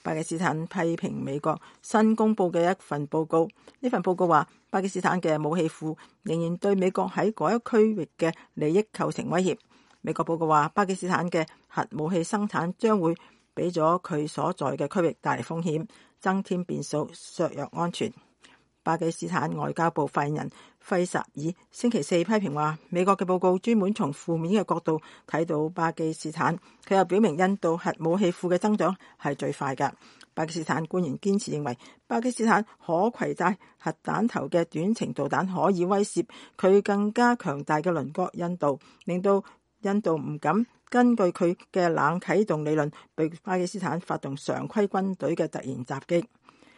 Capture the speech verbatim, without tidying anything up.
巴基斯坦批評美國新公布嘅一份報告，呢份報告話巴基斯坦嘅武器庫仍然對美國喺嗰一區域嘅利益構成威脅。美國報告話巴基斯坦嘅核武器生產將會俾咗佢所在嘅區域帶嚟風險，增添變數，削弱安全。巴基斯坦外交部發言人費薩爾星期四批評話，美國嘅報告專門從負面嘅角度睇到巴基斯坦。佢又表明印度核武器庫嘅增長係最快嘅。巴基斯坦官員堅持認為，巴基斯坦可攜帶核彈頭嘅短程導彈可以威懾佢更加強大嘅鄰國印度，令到印度唔敢根據佢嘅冷啟動理論對巴基斯坦發動常規軍隊嘅突然襲擊。